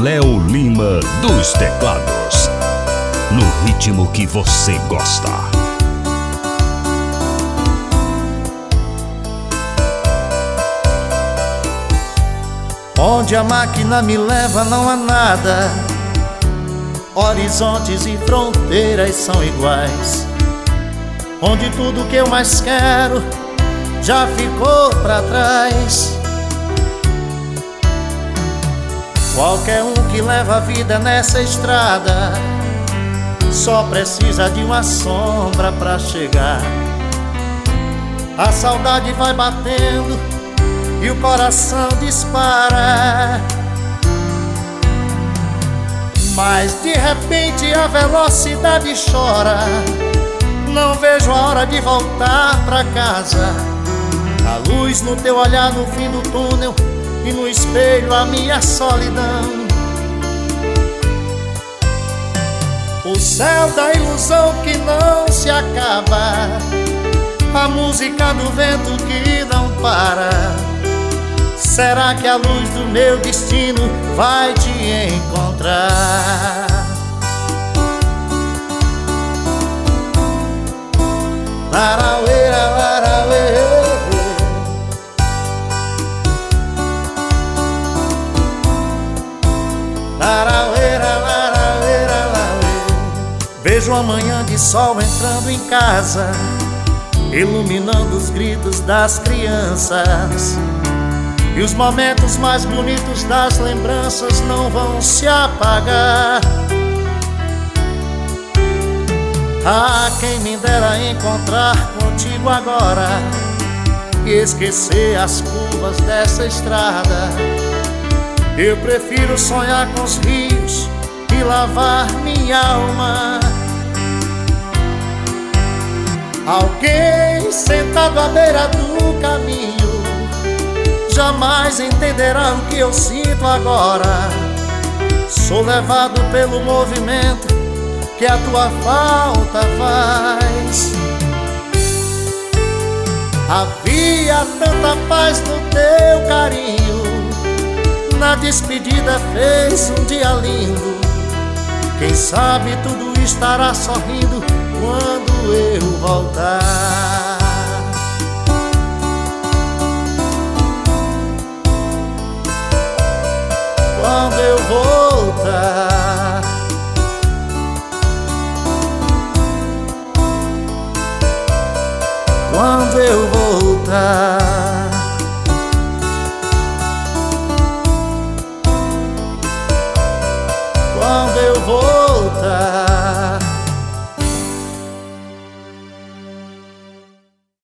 Léo Lima dos teclados, no ritmo que você gosta. Onde a máquina me leva não há nada, horizontes e fronteiras são iguais. Onde tudo que eu mais quero já ficou pra trás. Qualquer um que leva a vida nessa estrada só precisa de uma sombra pra chegar. A saudade vai batendo e o coração dispara, mas de repente a velocidade chora. Não vejo a hora de voltar pra casa. A luz no teu olhar no fim do túnel e no espelho a minha solidão. O céu da ilusão que não se acaba, a música do vento que não para. Será que a luz do meu destino vai te encontrar? Laraueira, laraueira. Laraueira, laraueira, laraueira. Vejo a manhã de sol entrando em casa, iluminando os gritos das crianças. E os momentos mais bonitos das lembranças não vão se apagar. Ah, quem me dera encontrar contigo agora e esquecer as curvas dessa estrada. Eu prefiro sonhar com os rios e lavar minha alma. Alguém sentado à beira do caminho jamais entenderá o que eu sinto agora. Sou levado pelo movimento que a tua falta faz. Havia tanta paz no teu carinho, na despedida fez um dia lindo. Quem sabe tudo estará sorrindo quando eu voltar. Quando eu voltar, quando eu voltar, quando eu voltar.